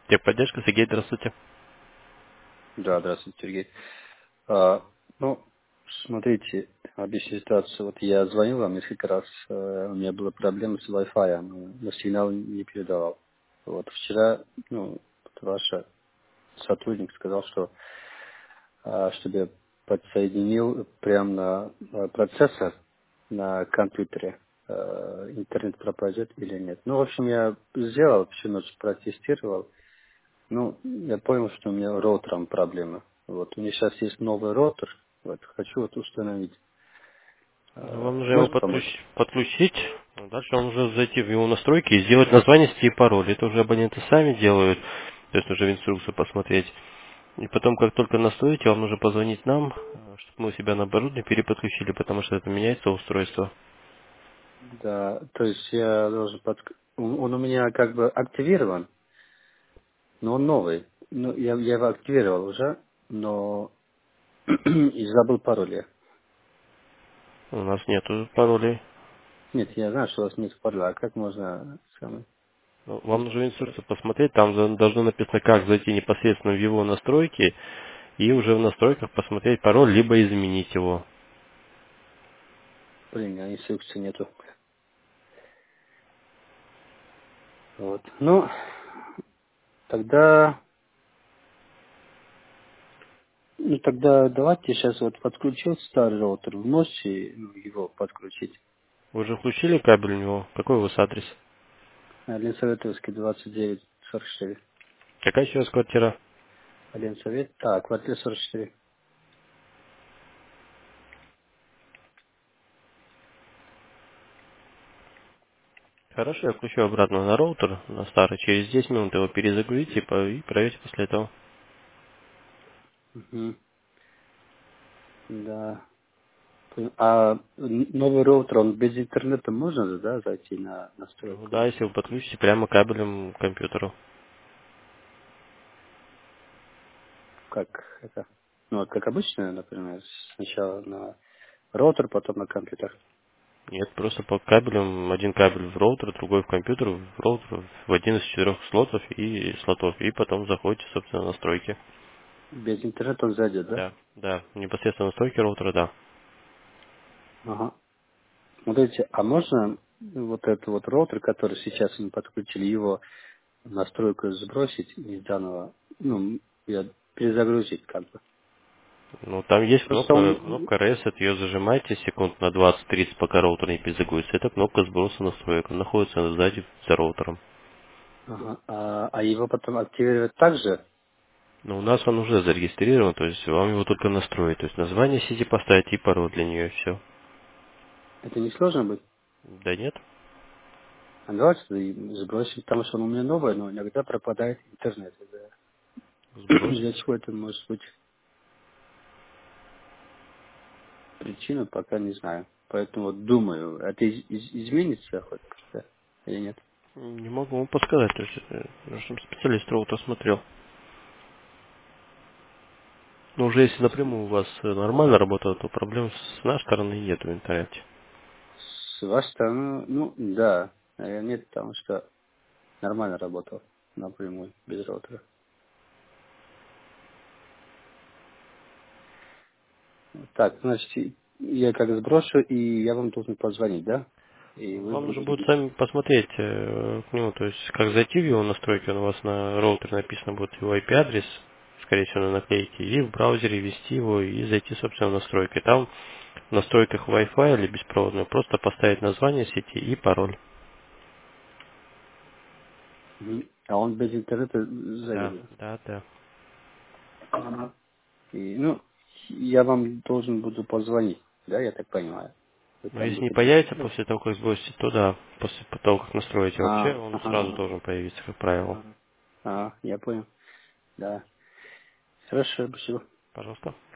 Техподдержка, Сергей, здравствуйте. Да, здравствуйте, Сергей. А, ну, смотрите, объясню ситуацию. Вот я звонил вам несколько раз, у меня была проблема с Wi-Fi, но сигнал не передавал. Вот вчера, ну, вот ваш сотрудник сказал, что чтобы я подсоединил прямо на процессор на компьютере, интернет пропадет или нет. Ну, в общем, я сделал, всю ночь протестировал. Ну, я понял, что у меня роутером проблемы. Вот, у меня сейчас есть новый роутер. Вот, хочу вот установить. Ну, вам нужно его Может помочь? подключить, а дальше вам нужно зайти в его настройки и сделать название, сети и пароль. Это уже абоненты сами делают, то есть нужно в инструкцию посмотреть. И потом, как только настроите, вам нужно позвонить нам, чтобы мы у себя на оборудование переподключили, потому что это меняется устройство. Да, то есть я должен он у меня как бы активирован, но он новый. Ну, я его активировал уже, но и забыл пароль я. У нас нету паролей. Нет, я знаю, что у вас нет пароля, а как можно самый Ну, вам нужно установить пароль? инструкцию посмотреть, там должно написано, как зайти непосредственно в его настройки, и уже в настройках посмотреть пароль, либо изменить его. Блин, а инструкции нету. Вот. Ну, тогда тогда давайте сейчас вот подключил старый роутер. Вы можете его подключить? Вы уже включили кабель у него? Какой у вас адрес? Ленсоветовский 2944. Какая еще раз квартира? Ленсовет. Так, квартира 44. Хорошо, я включу обратно на роутер, на старый. Через 10 минут его перезагрузите и проверьте после этого. Угу. Да. А новый роутер, он без интернета можно же, да, зайти на Ну настройку? да, если вы подключите прямо кабелем к компьютеру. Как это? Ну, вот как обычно, например, сначала на роутер, потом на компьютер. Нет, просто по кабелям, один кабель в роутер, другой в компьютер, в роутер, в один из 4 слотов, и потом заходите, собственно, в настройки. Без интернета он зайдет, да? Да, да, непосредственно настройки роутера, да. Ага. Смотрите, а можно вот этот вот роутер, который сейчас мы подключили, его настройку сбросить из данного, ну, я перезагрузить как бы. Ну, там есть Просто кнопка Reset, ее зажимаете секунд на 20-30, пока роутер не перезагрузится. Это кнопка сброса настроек, она находится сзади за роутером. ага, а его потом активировать также, Но у нас он уже зарегистрирован, то есть вам его только настроить. То есть название сети поставить и пароль для нее, все. это не сложно будет. Да нет, А давайте и сбросить, потому что он у меня новый, но иногда пропадает интернет. Для сбросить. чего это может быть причина, пока не знаю. Поэтому вот думаю, это изменится хоть как-то или нет. Не могу вам подсказать, то есть, чтобы специалист роутер смотрел. Но уже если напрямую у вас нормально работает, то проблем с нашей стороны нет в интернете. С вашей стороны, ну да, наверное, нет, потому что нормально работал напрямую, без роутера. Так, значит, я как сброшу, и я вам должен позвонить, да? И вы Вам нужно будете... будет сами посмотреть к нему, то есть как зайти в его настройки, он у вас на роутере написано будет его IP-адрес, скорее всего на наклейке, и в браузере ввести его и зайти, собственно, в настройки. Там в настройках Wi-Fi или беспроводного просто поставить название сети и пароль. Мгм. А он без интернета Да, зайдет. да, да. Ага. И, ну, я вам должен буду позвонить, да, я так понимаю. Вы Но там если не будете... появится после того, как сбросите, то да, после того, как настроите вообще, он Ага. сразу должен появиться, как правило. Я понял. Да. Хорошо, спасибо. Пожалуйста.